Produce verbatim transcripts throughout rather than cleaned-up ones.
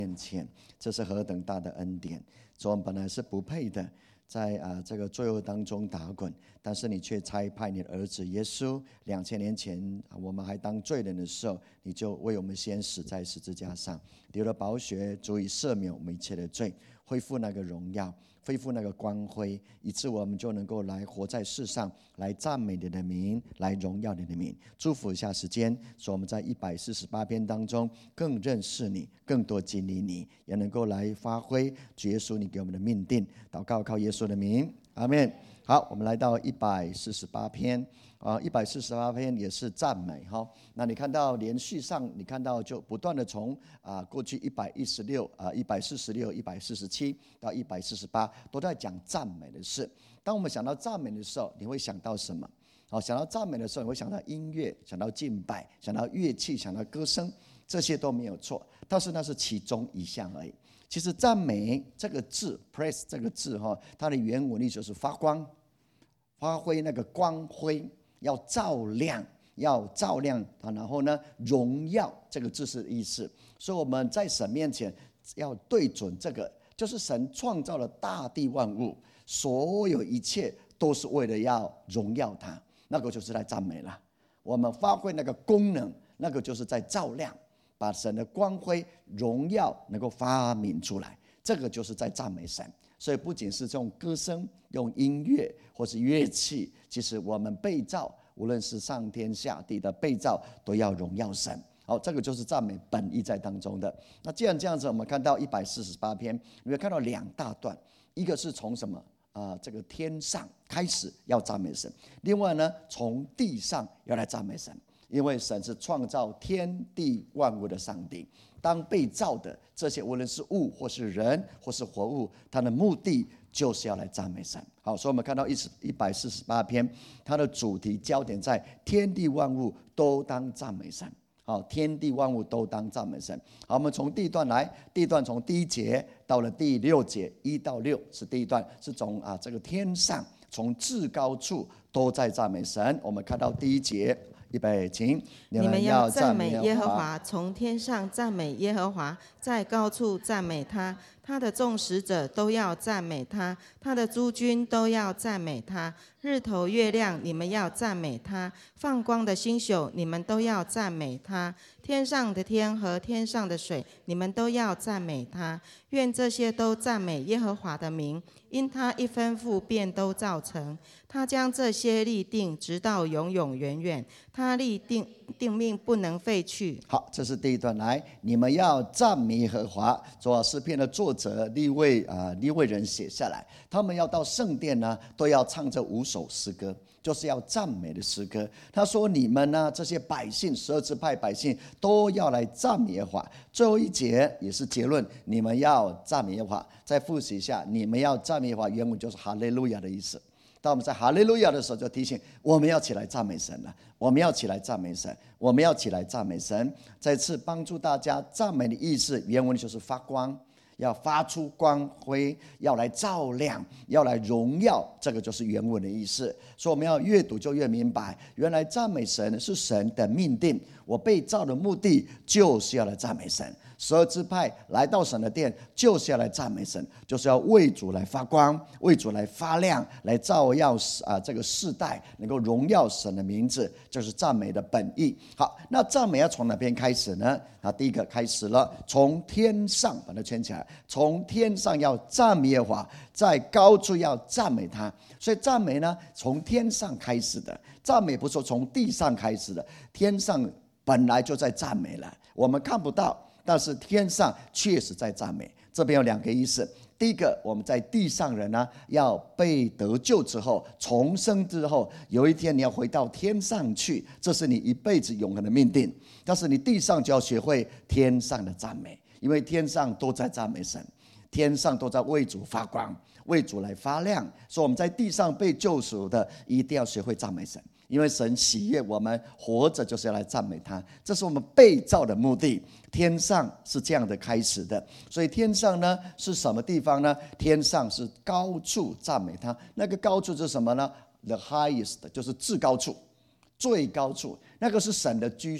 面前，这是何等大的恩典！主，我们本来是不配的，在啊这个罪恶当中打滚，但是你却差派你的儿子耶稣。两千年前我们还当罪人的时候，你就为我们先死在十字架上，流了宝血足以赦免我们一切的罪，恢复那个荣耀，恢复那个光辉，以致我们就能够来活在世上，来赞美你的名，来荣耀你的名。祝福一下时间，说我们在一百四十八篇当中更认识你，更多经历你，也能够来发挥主耶稣你给我们的命定。祷告靠耶稣的名，阿们。好，我们来到一百四十八篇啊，一百四十八篇也是赞美哈。那你看到连续上，你看到就不断的从啊过去一百一十六啊、一百四十六、一百四十七到一百四十八，都在讲赞美的事。当我们想到赞美的时候，你会想到什么？好，想到赞美的时候，你会想到音乐，想到敬拜，想到乐器，想到歌声，这些都没有错，但是那是其中一项而已。其实赞美这个字 ，praise 这个字哈，它的原文意就是发光。发挥那个光辉，要照亮，要照亮它，然后呢，荣耀这个字是意思。所以我们在神面前要对准这个，就是神创造了大地万物，所有一切都是为了要荣耀它，那个就是在赞美了。我们发挥那个功能，那个就是在照亮，把神的光辉、荣耀能够发明出来，这个就是在赞美神。所以不仅是用歌声、用音乐或是乐器，其实我们被造，无论是上天下地的被造，都要荣耀神。好，这个就是赞美本意在当中的。那既然这样子，我们看到一百四十八篇，你会看到两大段，一个是从什么啊、呃？这个天上开始要赞美神，另外呢，从地上要来赞美神，因为神是创造天地万物的上帝。当被造的这些，无论是物或是人或是活物，它的目的就是要来赞美神。好，所以我们看到一百四十八篇，它的主题焦点在天地万物都当赞美神。好，天地万物都当赞美神。好，我们从第一段来，第一段从第一节到了第六节，一到六是第一段，是从啊这个天上，从至高处都在赞美神。我们看到第一节。预备，请你们要赞美耶和华，从天上赞美耶和华，在高处赞美他，他的众使者都要赞美他，他的诸军都要赞美他。日头月亮，你们要赞美他；放光的星宿，你们都要赞美他。天上的天和天上的水，你们都要赞美他。愿这些都赞美耶和华的名，因他一吩咐便都造成。他将这些立定，直到永永远远。他立定定命，不能废去。 好，这是第一段。来，你们要赞美耶和华。主啊，诗篇的作者利未啊，利未人写下来，他们要到圣殿呢，都要唱这五首诗歌，就是要赞美的诗歌。他说：“你们呢，这些百姓，十二支派百姓都要来赞美耶和华。”最后一节也是结论，你们要赞美耶和华。再复习一下，你们要赞美耶和华，原文就是哈利路亚的意思。当我们在哈利路亚的时候，就提醒我们要起来赞美神了。我们要起来赞美神，我们要起来赞美神。再次帮助大家，赞美的意思，原文就是发光，要发出光辉，要来照亮，要来荣耀，这个就是原文的意思。所以我们要越读就越明白，原来赞美神是神的命定。我被造的目的就是要来赞美神。十二支派来到神的殿，就是要来赞美神，就是要为主来发光，为主来发亮，来照耀啊这个世代，能够荣耀神的名字，就是赞美的本意。好，那赞美要从哪边开始呢？啊，第一个开始了，从天上把它圈起来，从天上要赞美耶和华，在高处要赞美他。所以赞美呢，从天上开始的，赞美不是从地上开始的，天上本来就在赞美了，我们看不到。但是天上确实在赞美，这边有两个意思。第一个，我们在地上人呢，要被得救之后，重生之后，有一天你要回到天上去，这是你一辈子永恒的命定。但是你地上就要学会天上的赞美，因为天上都在赞美神，天上都在为主发光，为主来发亮。所以我们在地上被救赎的，一定要学会赞美神。因为神喜悦我们活着就是要来赞美他，这是我们被造的目的。天上是这样的开始的，所以天上呢是什么地方呢？天上是高处赞美他，那个高处是什么呢？ The highest 就是至高处，最高处，那个是神的居所。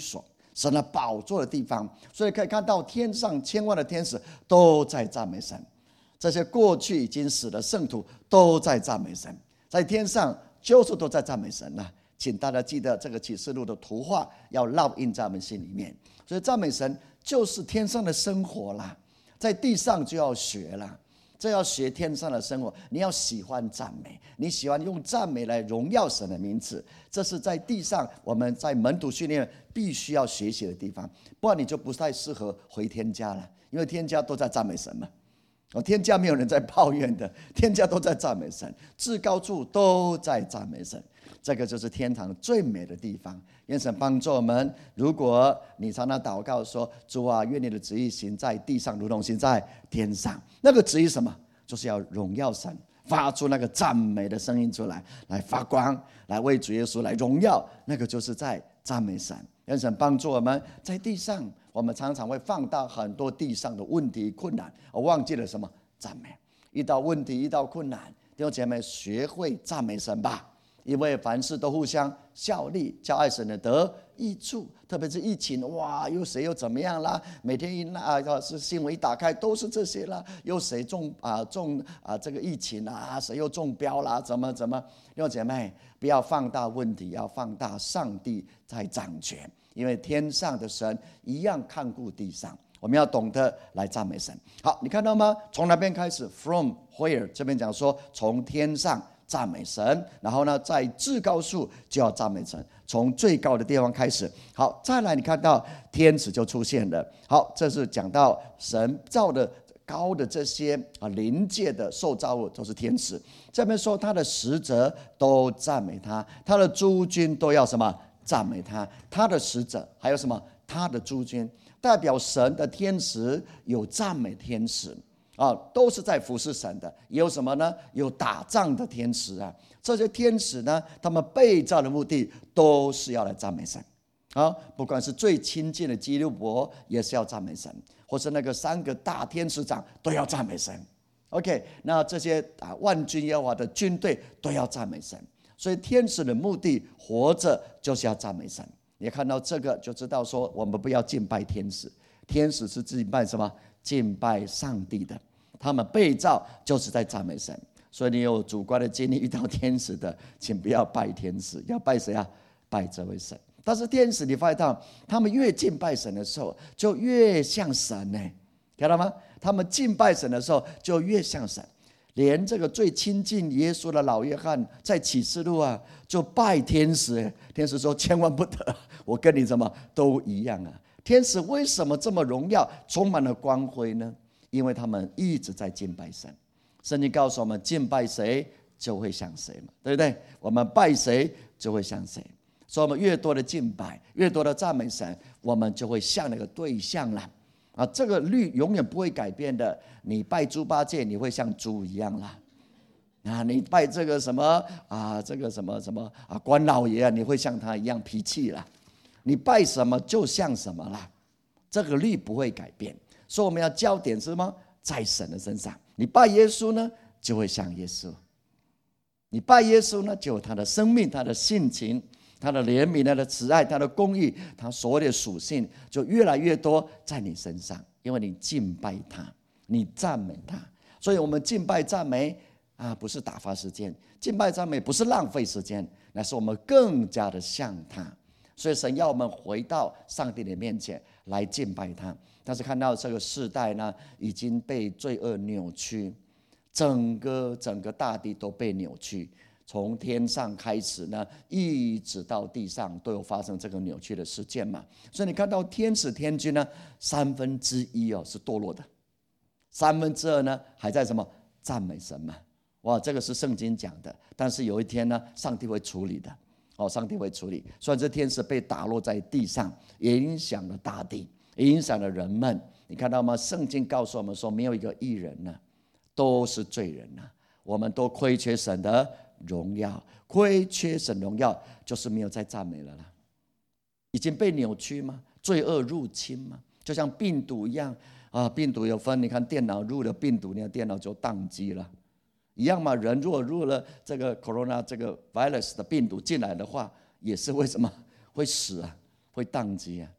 神的宝座的地方。所以可以看到天上千万的天使都在赞美神，这些过去已经死的圣徒都在赞美神，在天上就是都在赞美神了。请大家记得这个启示录的图画要烙印在我们心里面。所以赞美神就是天上的生活啦，在地上就要学啦，这要学天上的生活。你要喜欢赞美，你喜欢用赞美来荣耀神的名字，这是在地上我们在门徒训练必须要学习的地方，不然你就不太适合回天家了，因为天家都在赞美神嘛。天家没有人在抱怨的，天家都在赞美神，至高处都在赞美神。这个就是天堂最美的地方。愿神帮助我们，如果你常常祷告说，主啊，愿你的旨意行在地上如同行在天上，那个旨意什么？就是要荣耀神，发出那个赞美的声音出来，来发光，来为主耶稣来荣耀，那个就是在赞美神。愿神帮助我们，在地上我们常常会放大很多地上的问题困难，而忘记了什么？赞美。遇到问题遇到困难，弟兄姐妹学会赞美神吧，因为凡事都互相效力，叫爱神的得益处。特别是疫情，哇，又谁又怎么样啦？每天一啊是新闻一打开都是这些啦，又谁中啊中啊这个疫情啊，谁又中标啦？怎么怎么？弟兄姐妹，不要放大问题，要放大上帝在掌权，因为天上的神一样看顾地上。我们要懂得来赞美神。好，你看到吗？从哪边开始 ？From where？ 这边讲说从天上赞美神，然后呢，在至高处就要赞美神，从最高的地方开始。好，再来你看到天使就出现了。好，这是讲到神造的高的这些啊灵界的受造物都是天使。这边说他的使者都赞美他，他的诸军都要什么？赞美他。他的使者还有什么？他的诸军。代表神的天使有赞美天使啊，都是在服侍神的。也有什么呢？有打仗的天使啊。这些天使呢，他们被造的目的都是要来赞美神啊。不管是最亲近的基督伯，也是要赞美神，或是那个三个大天使长都要赞美神。OK， 那这些啊万军耶和华的军队都要赞美神。所以天使的目的，活着就是要赞美神。你看到这个就知道说，我们不要敬拜天使，天使是敬拜什么？敬拜上帝的。他们被造就是在赞美神。所以你有主观的经历遇到天使的，请不要拜天使，要拜谁啊？拜这位神。但是天使你发现到，他们越敬拜神的时候，就越像神呢，看到吗？他们敬拜神的时候，就越像神。连这个最亲近耶稣的老约翰在启示录啊，就拜天使。天使说：“千万不得，我跟你怎么都一样啊！”天使为什么这么荣耀，充满了光辉呢？因为他们一直在敬拜神。圣经告诉我们，敬拜谁就会像谁嘛，对不对？我们拜谁就会像谁。所以，我们越多的敬拜，越多的赞美神，我们就会像那个对象了。啊，这个律永远不会改变的。你拜猪八戒，你会像猪一样啦。啊，你拜这个什么啊，这个什么什么啊，关老爷啊，你会像他一样脾气啦。你拜什么就像什么啦，这个律不会改变。所以我们要焦点是什么？在神的身上。你拜耶稣呢，就会像耶稣；你拜耶稣呢，就有他的生命、他的性情、他的怜悯、他的慈爱、他的公义，他所有的属性就越来越多在你身上，因为你敬拜他，你赞美他。所以我们敬拜赞美啊，不是打发时间，敬拜赞美不是浪费时间，乃是我们更加的像他。所以神要我们回到上帝的面前来敬拜他。但是看到这个世代呢，已经被罪恶扭曲，整个整个大地都被扭曲。从天上开始呢，一直到地上都有发生这个扭曲的事件嘛。所以你看到天使天军呢，三分之一哦是堕落的，三分之二呢还在什么赞美神嘛。哇，这个是圣经讲的。但是有一天呢，上帝会处理的哦，上帝会处理。所以这天使被打落在地上，也影响了大地，也影响了人们。你看到吗？圣经告诉我们说，没有一个义人呢，都是罪人呐。我们都亏缺神的荣耀，亏缺神荣耀，就是没有再赞美了啦。已经被扭曲吗？罪恶入侵吗？就像病毒一样啊，病毒有分，你看电脑入了病毒，你的电脑就宕机了，一样嘛。人如果入了这个 corona 这个 virus 的病毒进来的话，也是为什么会死啊？会宕机啊？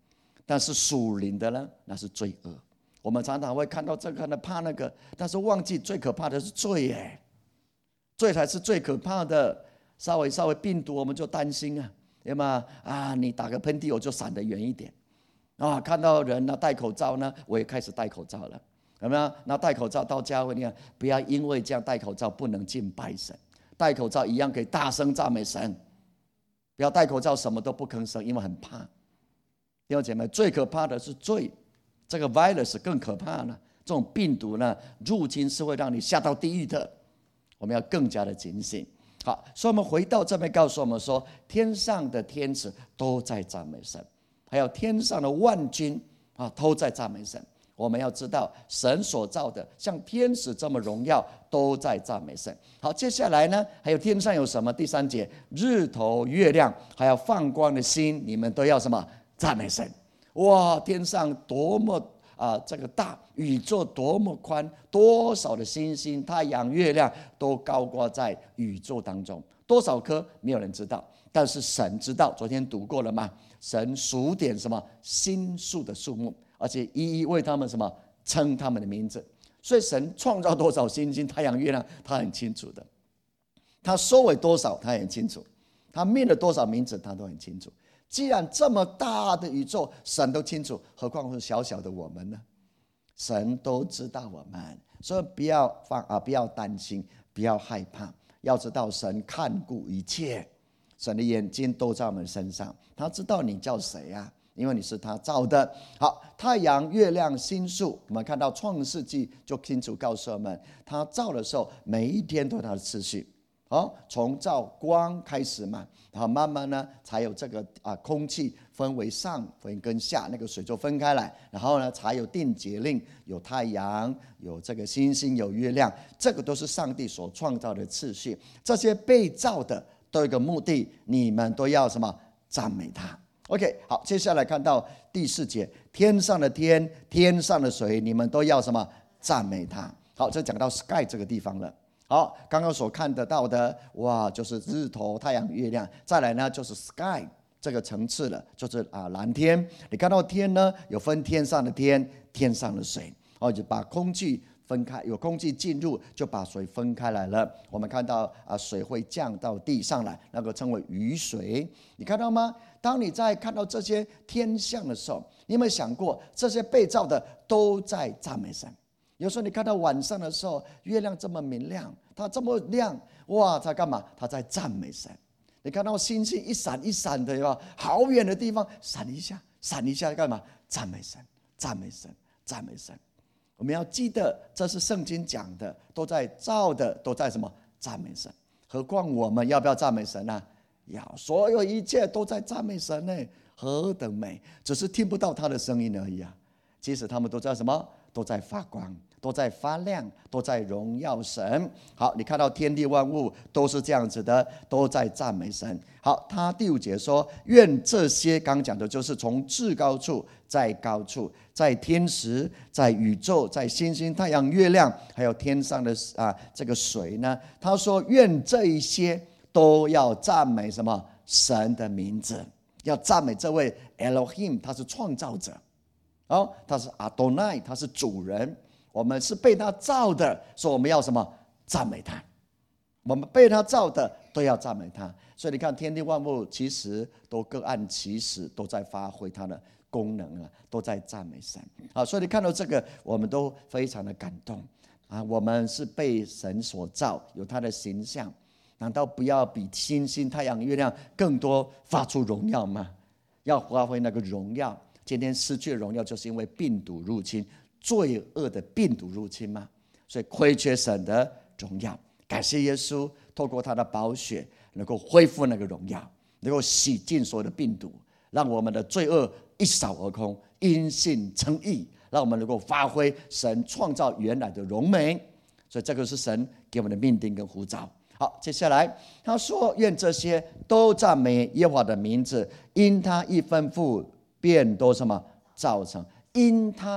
但是属灵的呢，那是罪恶。我们常常会看到这个，看到怕那个，但是忘记最可怕的是罪耶，罪才是最可怕的。稍微稍微病毒我们就担心啊，对吗？啊，你打个喷嚏我就闪得远一点啊。看到人呢戴口罩呢，我也开始戴口罩了，有没有？那戴口罩到教会，你看，不要因为这样戴口罩不能敬拜神，戴口罩一样可以大声赞美神。不要戴口罩什么都不吭声，因为很怕。弟兄姐妹，最可怕的是罪，这个 virus 更可怕呢。这种病毒呢入侵是会让你下到地狱的，我们要更加的警醒。好，所以我们回到这边告诉我们说，天上的天使都在赞美神，还有天上的万军啊都在赞美神。我们要知道，神所造的像天使这么荣耀，都在赞美神。好，接下来呢，还有天上有什么？第三节，日头、月亮，还有放光的星，你们都要什么？赞美神。哇，天上多么啊，这个大宇宙多么宽，多少的星星、太阳、月亮都高挂在宇宙当中，多少颗没有人知道，但是神知道。昨天读过了吗？神数点什么星宿的数目，而且一一为他们什么称他们的名字。所以神创造多少星星、太阳、月亮，他很清楚的。他收尾多少，他很清楚。他命了多少名字，他都很清楚。既然这么大的宇宙神都清楚，何况是小小的我们呢？神都知道我们，所以不要放啊，不要担心，不要害怕。要知道神看顾一切，神的眼睛都在我们身上，他知道你叫谁啊？因为你是他造的。好，太阳、月亮、星宿，我们看到创世纪就清楚告诉我们，他造的时候每一天都有他的次序。哦，从照光开始嘛，然后慢慢呢，才有这个啊空气分为上分跟下，那个水就分开来，然后呢，才有定节令，有太阳，有这个星星，有月亮，这个都是上帝所创造的次序。这些被造的都有一个目的，你们都要什么？赞美他。OK， 好，接下来看到第四节，天上的天，天上的水，你们都要什么？赞美他。好，这讲到 sky 这个地方了。好，刚刚所看得到的，哇，就是日头、太阳、月亮。再来呢，就是 sky 这个层次了，就是啊蓝天。你看到天呢，有分天上的天、天上的水，哦，就把空气分开，有空气进入，就把水分开来了。我们看到啊，水会降到地上来，那个称为雨水。你看到吗？当你在看到这些天象的时候，你有没有想过，这些被造的都在赞美神？有时候你看到晚上的时候，月亮这么明亮，它这么亮，哇，它干嘛？它在赞美神。你看到星星一闪一闪的，哟，好远的地方闪一下，闪一下干嘛？赞美神，赞美神，赞美神。我们要记得，这是圣经讲的，都在造的，都在什么？赞美神。何况我们要不要赞美神呢？要，所有一切都在赞美神呢，何等美！只是听不到他的声音而已啊。其实他们都在什么？都在发光，都在发亮，都在荣耀神。好，你看到天地万物都是这样子的，都在赞美神。好，他第五节说，愿这些刚讲的就是从至高处，在高处，在天时，在宇宙，在星星、太阳、月亮，还有天上的啊这个水呢。他说，愿这一些都要赞美什么？神的名字，要赞美这位 Elohim， 他是创造者。哦，他是阿多奈，他是主人，我们是被他造的，所以我们要什么？赞美他。我们被他造的都要赞美他。所以你看，天地万物其实都各按其时，都在发挥它的功能啊，都在赞美神啊。所以你看到这个，我们都非常的感动啊。我们是被神所造，有他的形象，难道不要比星星、太阳、月亮更多发出荣耀吗？要发挥那个荣耀。今天失去的荣耀，就是因为病毒入侵，罪恶的病毒入侵嘛，所以亏缺神的荣耀。感谢耶稣，透过他的宝血，能够恢复那个荣耀，能够洗净所有的病毒，让我们的罪恶一扫而空，因信称义，让我们能够发挥神创造原来的荣美。所以这个是神给我们的命定跟呼召。好，接下来他说，愿这些都赞美耶和华的名字，因他一吩咐，便都什么造成？因他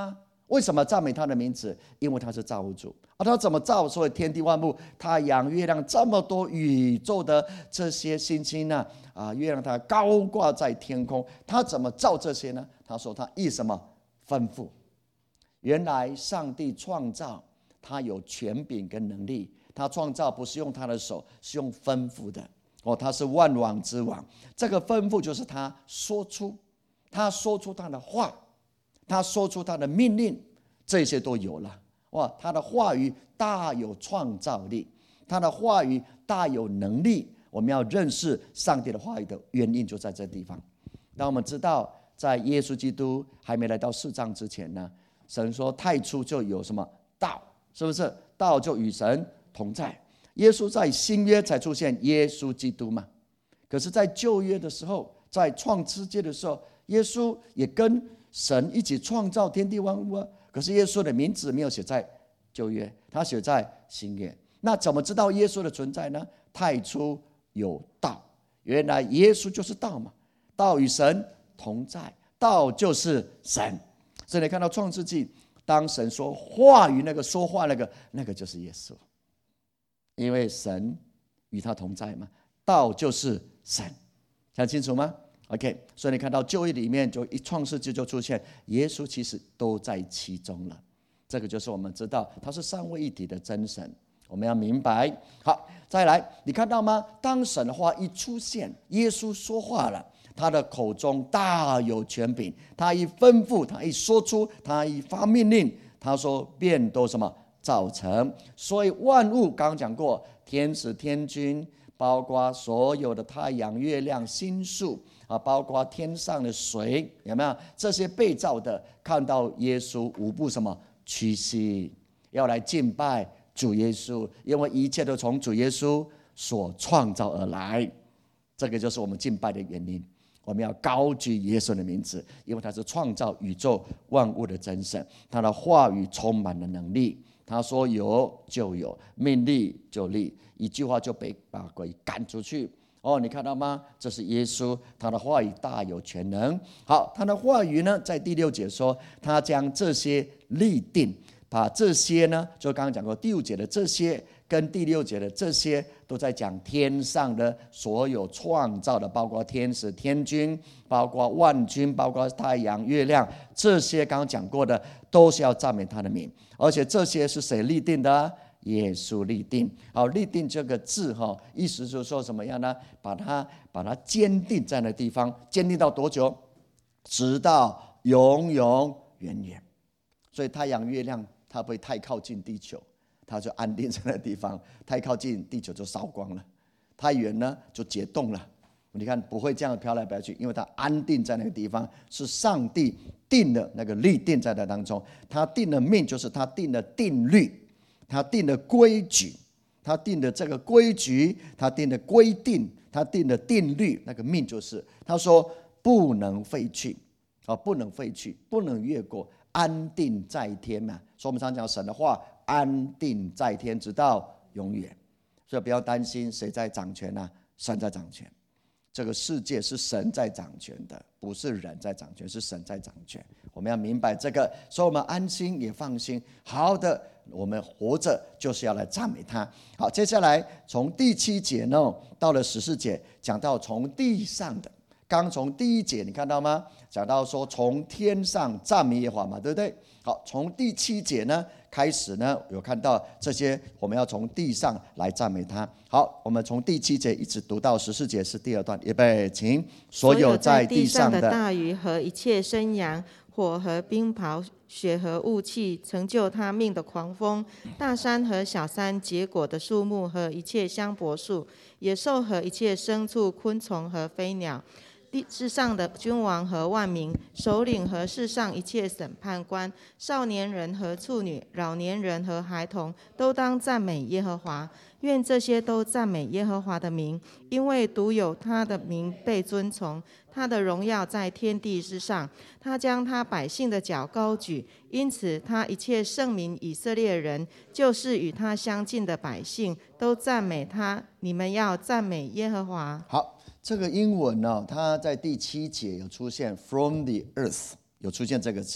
为什么赞美他的名字？因为他是造物主啊！他怎么造所有天地万物、太阳、月亮这么多宇宙的这些星星呢？啊，月亮它高挂在天空，他怎么造这些呢？他说他依什么吩咐？原来上帝创造，他有权柄跟能力。他创造不是用他的手，是用吩咐的。哦，他是万王之王。这个吩咐就是他说出，他说出他的话。他说出他的命令，这些都有了。哇，他的话语大有创造力，他的话语大有能力。我们要认识上帝的话语的原因就在这地方。当我们知道，在耶稣基督还没来到世上之前呢，神说太初就有什么道，是不是？道就与神同在。耶稣在新约才出现耶稣基督嘛。可是在旧约的时候，在创世界的时候，耶稣也跟神一起创造天地万物啊，可是耶稣的名字没有写在旧约，他写在新约。那怎么知道耶稣的存在呢？太初有道，原来耶稣就是道嘛，道与神同在，道就是神。所以你看到创世纪，当神说话语那个说话那个那个就是耶稣，因为神与他同在嘛，道就是神，讲清楚吗？OK， 所以你看到旧约里面就一创世纪就出现耶稣，其实都在其中了。这个就是我们知道他是三位一体的真神，我们要明白。好，再来，你看到吗？当神的话一出现，耶稣说话了，他的口中大有权柄，他一吩咐，他一说出，他一发命令，他说便都什么造成。所以万物刚刚讲过，天使天君，包括所有的太阳、月亮、星宿啊，包括天上的水，有没有？这些被造的看到耶稣，无不什么屈膝，要来敬拜主耶稣，因为一切都从主耶稣所创造而来。这个就是我们敬拜的原因。我们要高举耶稣的名字，因为他是创造宇宙万物的真神，他的话语充满了能力。他说有就有，命立就立，一句话就被把鬼赶出去。哦，你看到吗？这是耶稣，他的话语大有全能。好，他的话语呢，在第六节说，他将这些立定，把这些呢，就刚刚讲过，第五节的这些跟第六节的这些，都在讲天上的所有创造的，包括天使、天君，包括万军，包括太阳、月亮，这些刚刚讲过的，都是要赞美他的名。而且这些是谁立定的？耶稣立定。好，立定这个字哈，意思就是说什么样呢？把它把它坚定在那地方，坚定到多久？直到永永远远。所以太阳、月亮它不会太靠近地球，它就安定在那地方；太靠近地球就烧光了，太远呢就解冻了。你看不会这样飘来飘去，因为它安定在那个地方，是上帝定的那个立定在那当中。他定的命就是他定的定律。他定的规矩，他定的这个规矩，他定的规定，他定的定律，那个命就是他说不能废去，啊，不能废去，不能越过，安定在天嘛。所以我们常讲神的话，安定在天，直到永远。所以不要担心谁在掌权啊，神在掌权。这个世界是神在掌权的，不是人在掌权，是神在掌权。我们要明白这个，所以我们安心也放心。好好的，我们活着就是要来赞美他。好，接下来从第七节呢，到了十四节，讲到从地上的。刚从第一节你看到吗？讲到说从天上赞美耶和华嘛，对不对？好，从第七节呢开始呢，有看到这些我们要从地上来赞美他。好，我们从第七节一直读到十四节是第二段，预备，请。所有在地上的大鱼和一切生羊，火和冰雹，雪和雾气，成就他命的狂风，大山和小山结果的树木和一切香柏树，野兽和一切牲畜，昆虫和飞鸟，世上的君王和万民，首领和世上一切审判官，少年人和处女，老年人和孩童，都当赞美耶和华。愿这些都赞美耶和华的名，因为独有他的名被尊崇，他的荣耀在天地之上。他将他百姓的脚高举，因此他一切圣民以色列人，就是与他相近的百姓，都赞美他。你们要赞美耶和华。 好。这个英文呢、哦，它在第七节有出现 from the earth， 有出现这个字。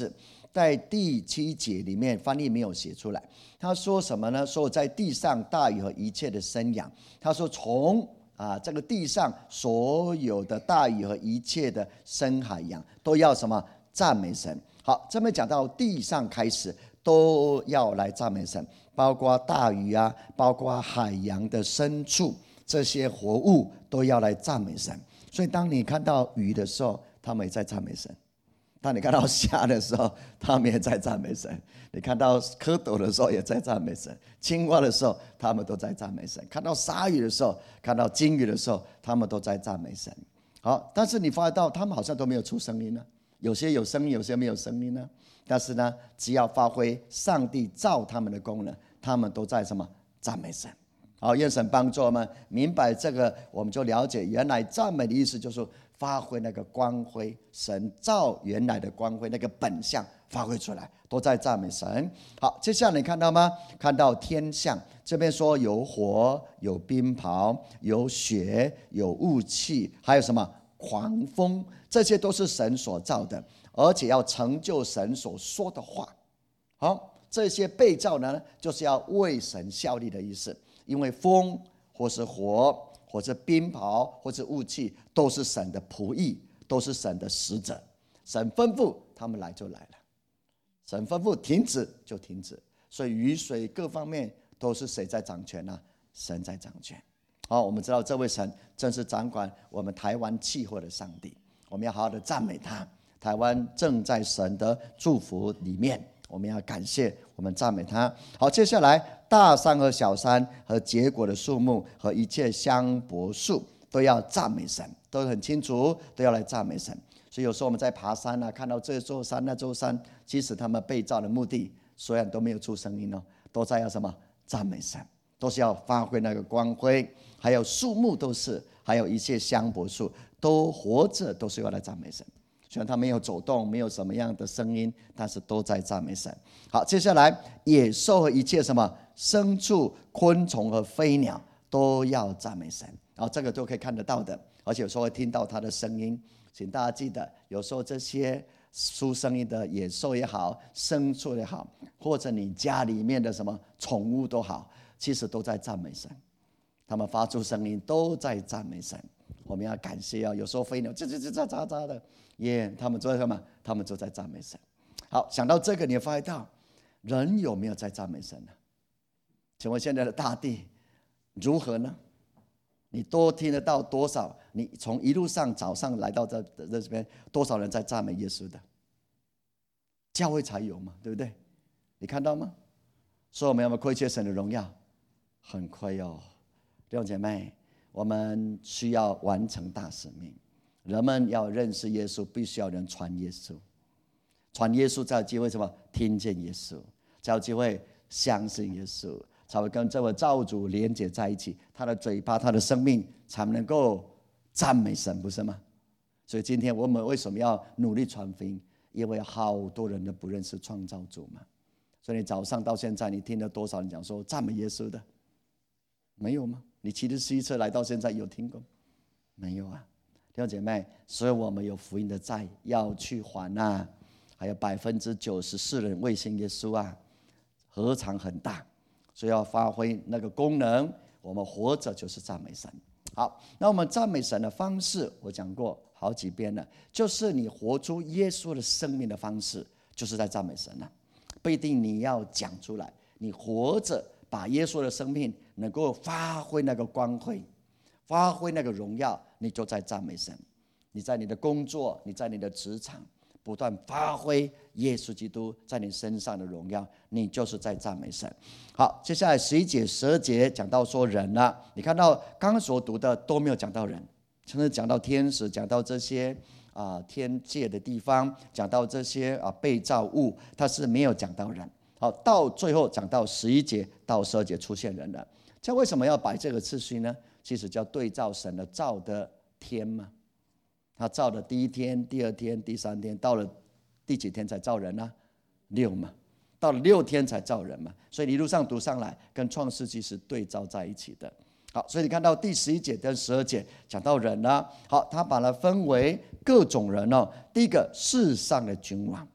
在第七节里面翻译没有写出来。他说什么呢？说在地上大鱼和一切的生养。他说从啊这个地上所有的大鱼和一切的深海洋都要什么？赞美神。好，这边讲到地上开始都要来赞美神，包括大鱼啊，包括海洋的深处，这些活物都要来赞美神。所以当你看到鱼的时候，他们也在赞美神；当你看到虾的时候，他们也在赞美神；你看到蝌蚪的时候，也在赞美神；青蛙的时候，他们都在赞美神；看到鲨鱼的时候，看到鲸鱼的时候，他们都在赞美神。好，但是你发现到他们好像都没有出声音呢，有些有声音，有些没有声音呢。但是呢，只要发挥上帝造他们的功能，他们都在什么？赞美神。好，愿神帮助我们明白这个，我们就了解原来赞美的意思就是发挥那个光辉，神造原来的光辉那个本相发挥出来，都在赞美神。好，接下来你看到吗？看到天象，这边说有火，有冰雹，有雪，有雾气，还有什么狂风，这些都是神所造的，而且要成就神所说的话。好，这些被造呢，就是要为神效力的意思。因为风或是火或是冰雹或是雾气都是神的仆役，都是神的使者。神吩咐他们来就来了，神吩咐停止就停止。所以雨水各方面都是谁在掌权呢？神在掌权。好，我们知道这位神正是掌管我们台湾气候的上帝，我们要好好的赞美他。台湾正在神的祝福里面，我们要感谢，我们赞美他。好，接下来大山和小山和结果的树木和一切香柏树都要赞美神，都很清楚，都要来赞美神。所以有时候我们在爬山啊，看到这座山那座山，即使他们被造的目的虽然都没有出声音哦，都在要什么？赞美神，都是要发挥那个光辉。还有树木都是，还有一切香柏树都活着，都是要来赞美神。虽然它没有走动，没有什么样的声音，但是都在赞美神。好，接下来野兽和一切什么牲畜、昆虫和飞鸟都要赞美神。然后这个都可以看得到的，而且有时候会听到它的声音。请大家记得，有时候这些出声音的野兽也好，牲畜也好，或者你家里面的什么宠物都好，其实都在赞美神。他们发出声音，都在赞美神。我们要感谢啊！有时候飞鸟吱吱吱喳喳喳的，耶、yeah, ，他们做什么？他们就在赞美神。好，想到这个，你发现到人有没有在赞美神呢？请问现在的大地如何呢？你多听得到多少？你从一路上早上来到这这边，多少人在赞美耶稣的？教会才有嘛，对不对？你看到吗？所以我们有没有亏缺神的荣耀？很亏哦，弟兄姐妹。我们需要完成大使命，人们要认识耶稣，必须要人传耶稣，传耶稣才有机会什么？听见耶稣，才有机会相信耶稣，才会跟这位造主连接在一起，他的嘴巴，他的生命才能够赞美神，不是吗？所以今天我们为什么要努力传福音？因为好多人都不认识创造主嘛。所以你早上到现在，你听了多少人讲说赞美耶稣的？没有吗？你骑着汽车来到现在有听过？没有啊，弟兄姐妹，所以我们有福音的债要去还啊，还有百分之九十四人未信耶稣啊，何尝很大？所以要发挥那个功能，我们活着就是赞美神。好，那我们赞美神的方式，我讲过好几遍了，就是你活出耶稣的生命的方式，就是在赞美神啊。不一定你要讲出来，你活着把耶稣的生命能够发挥那个光辉，发挥那个荣耀，你就在赞美神。你在你的工作，你在你的职场，不断发挥耶稣基督在你身上的荣耀，你就是在赞美神。好，接下来十一节、十二节讲到说人了、啊，你看到刚刚所读的都没有讲到人，甚至讲到天使，讲到这些啊、呃、天界的地方，讲到这些啊、呃、被造物，它是没有讲到人。好，到最后讲到十一节到十二节出现人了，这为什么要摆这个次序呢？其实叫对照神的造的天嘛。他造的第一天、第二天、第三天，到了第几天才造人呢、啊？六嘛，到了六天才造人嘛。所以一路上读上来，跟创世纪是对照在一起的。好，所以你看到第十一节跟十二节讲到人了、啊。好，他把它分为各种人哦。第一个世上的君王，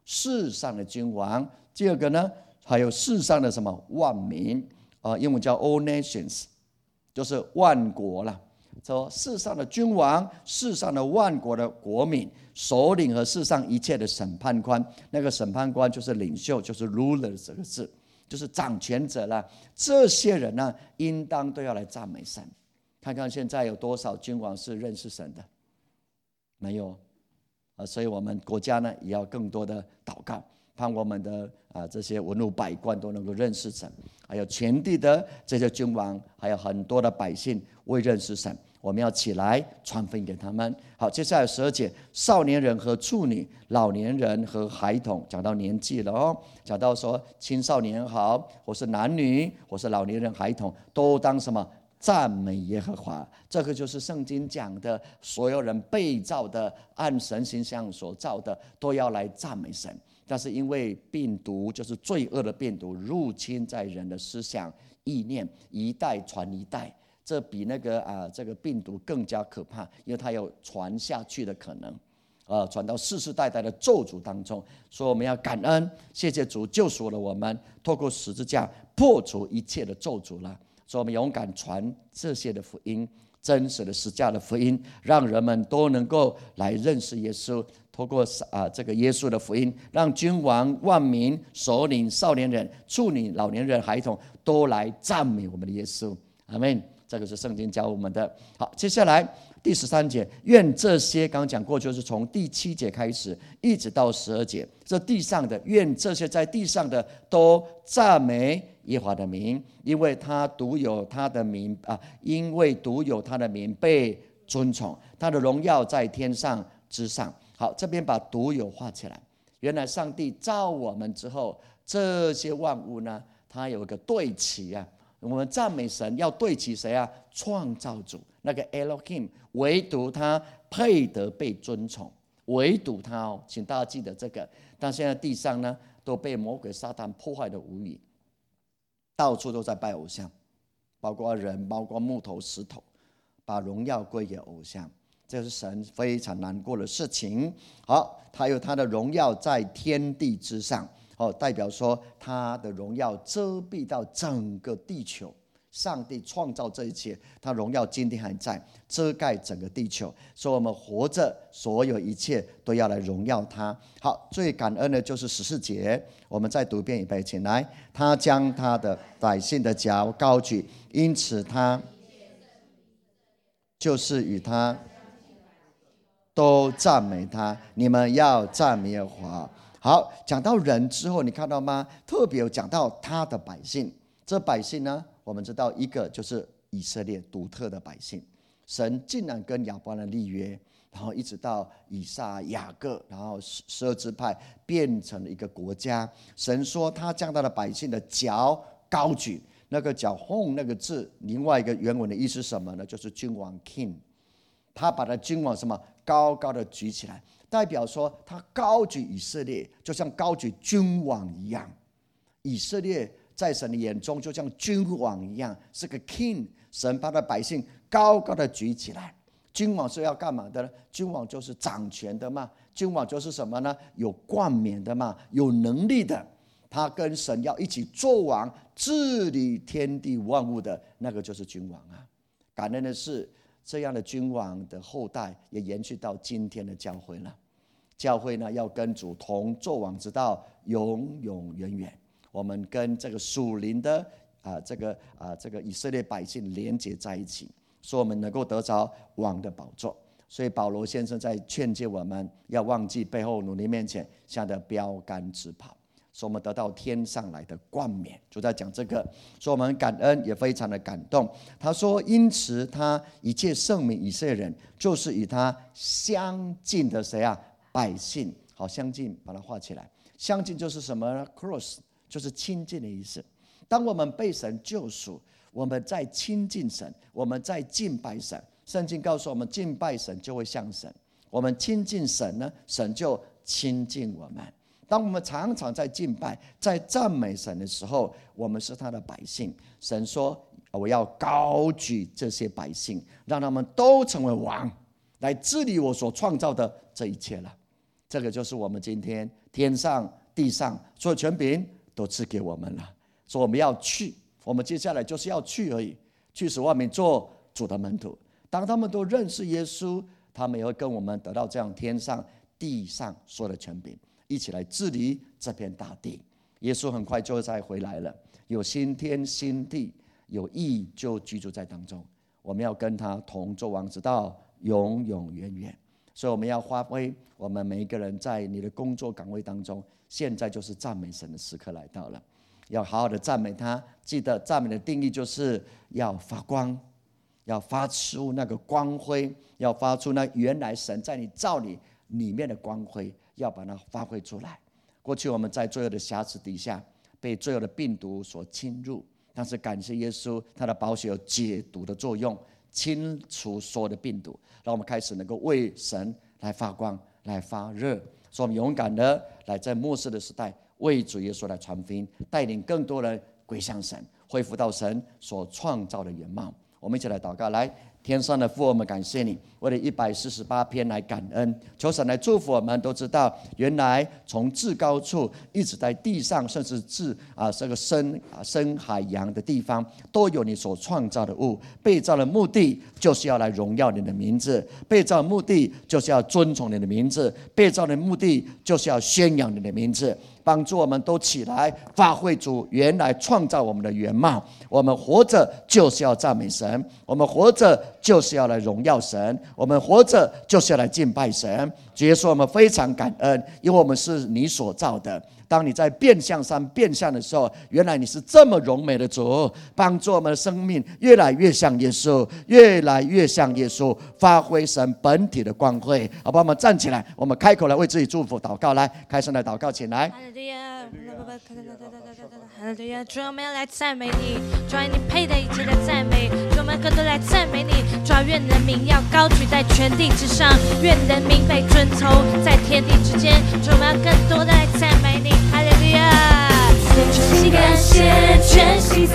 世上的君王。第二个呢，还有世上的什么万民啊、呃，英文叫 all nations， 就是万国了。说世上的君王，世上的万国的国民，首领和世上一切的审判官。那个审判官就是领袖，就是 ruler 这个字，就是掌权者了。这些人呢，应当都要来赞美神。看看现在有多少君王是认识神的？没有啊，所以我们国家呢，也要更多的祷告，盼我们的啊这些文武百官都能够认识神，还有全地的这些君王，还有很多的百姓未认识神，我们要起来传福音给他们。好，接下来十二节，少年人和处女，老年人和孩童，讲到年纪了哦，讲到说青少年好，或是男女，或是老年人、孩童，都当什么？赞美耶和华。这个就是圣经讲的，所有人被造的，按神形象所造的，都要来赞美神。但是因为病毒，就是罪恶的病毒，入侵在人的思想意念，一代传一代，这比那个啊这个病毒更加可怕，因为它有传下去的可能，呃，传到世世代代的咒诅当中。所以我们要感恩，谢谢主救赎了我们，透过十字架破除一切的咒诅了。所以我们勇敢传这些的福音，真实的十架的福音，让人们都能够来认识耶稣。透过啊这个耶稣的福音，让君王、万民、首领、少年人、处女、老年人、孩童都来赞美我们的耶稣。阿们。这个是圣经教我们的。好，接下来第十三节，愿这些刚刚讲过，就是从第七节开始一直到十二节，这地上的，愿这些在地上的都赞美耶和华的名，因为他独有他的名啊，因为独有他的名被尊崇，他的荣耀在天上之上。好，这边把独有画起来。原来上帝造我们之后，这些万物呢，它有一个对齐啊。我们赞美神要对齐谁啊？创造主那个 Elohim， 唯独他配得被尊崇，唯独他哦，请大家记得这个。但现在地上呢，都被魔鬼撒旦破坏的无语，到处都在拜偶像，包括人，包括木头、石头，把荣耀归给偶像，这是神非常难过的事情。好，他有他的荣耀在天地之上。哦，代表说他的荣耀遮蔽到整个地球，上帝创造这一切，他荣耀今天还在遮盖整个地球，所以我们活着，所有一切都要来荣耀他。好，最感恩的就是十四节，我们再读一遍预备，请来。他将他的百姓的脚高举，因此他就是与他都赞美他。你们要赞美耶和华。好，讲到人之后，你看到吗？特别有讲到他的百姓。这百姓呢，我们知道一个就是以色列独特的百姓。神竟然跟亚伯兰立约，然后一直到以撒、雅各，然后十二支派变成了一个国家。神说他将他的百姓的脚高举，那个脚 home 那个字，另外一个原文的意思是什么呢？就是君王 king。他把他君王什么高高的举起来，代表说他高举以色列，就像高举君王一样。以色列在神的眼中就像君王一样，是个 king。神把他百姓高高的举起来。君王是要干嘛的呢？君王就是掌权的嘛。君王就是什么呢？有冠冕的嘛，有能力的。他跟神要一起做王，治理天地万物的那个就是君王啊。感恩的是，这样的君王的后代也延续到今天的教会了。教会呢，要跟主同作王，直到永永远远。我们跟这个属灵的啊、呃，这个啊、呃，这个以色列百姓连结在一起，所以我们能够得着王的宝座。所以保罗先生在劝诫我们，要忘记背后，努力面前，向着标杆直跑。所以我们得到天上来的冠冕，就在讲这个，所以我们感恩，也非常的感动。他说，因此他一切圣民以色列人，就是与他相近的谁啊？百姓。好，相近，把它画起来。相近就是什么呢？ Cross 就是亲近的意思。当我们被神救赎，我们在亲近神，我们在敬拜神。圣经告诉我们，敬拜神就会像神，我们亲近神呢，神就亲近我们。当我们常常在敬拜、在赞美神的时候，我们是他的百姓。神说，我要高举这些百姓，让他们都成为王，来治理我所创造的这一切了。 这个就是我们今天天上地上所有权柄都赐给我们了，所以我们要去，我们接下来就是要去而已，去使万民做主的门徒。当他们都认识耶稣，他们也会跟我们得到这样天上地上所有的权柄，一起来治理这片大地。耶稣很快就会再回来了，有新天新地，有义就居住在当中，我们要跟他同作王，直到永永远远。所以我们要发挥我们每一个人在你的工作岗位当中，现在就是赞美神的时刻来到了，要好好的赞美他。记得赞美的定义就是要发光，要发出那个光辉，要发出那原来神在你造你里面的光辉，要把它发挥出来。过去我们在罪恶的瑕疵底下，被罪恶的病毒所侵入，但是感谢耶稣，他的宝血有解毒的作用，清除所有的病毒，让我们开始能够为神来发光，来发热。所以我们勇敢的来在末世的时代为主耶稣来传福音，带领更多人归向神，恢复到神所创造的原貌。我们一起来祷告。来，天上的父，我们感谢你，为了一百四十八篇来感恩，求神来祝福我们。都知道原来从至高处一直在地上，甚至至啊这个深啊深海洋的地方，都有你所创造的物。被造的目的就是要来荣耀你的名字，被造的目的就是要尊崇你的名字，被造的目的就是要宣扬你的名字。帮助我们都起来发挥主原来创造我们的原貌。我们活着就是要赞美神，我们活着就是要来荣耀神，我们活着就是要来敬拜神。主耶稣，我们非常感恩，因为我们是你所造的。当你在变相上变相的时候，原来你是这么荣美的主，帮助我们的生命越来越像耶稣，越来越像耶稣，发挥神本体的光辉。好吧，我们站起来，我们开口来为自己祝福祷告。来，开声来祷告，请来。 哈利路亚，哈利路亚，主，我们要来赞美你，主，你配得一切的赞美，主，我们更多来赞美你，主，愿你的名要高举在全地之上，愿你的名被尊崇在天地之间，主，我们要更多的来赞美你。哈利路亚，全心感谢，全心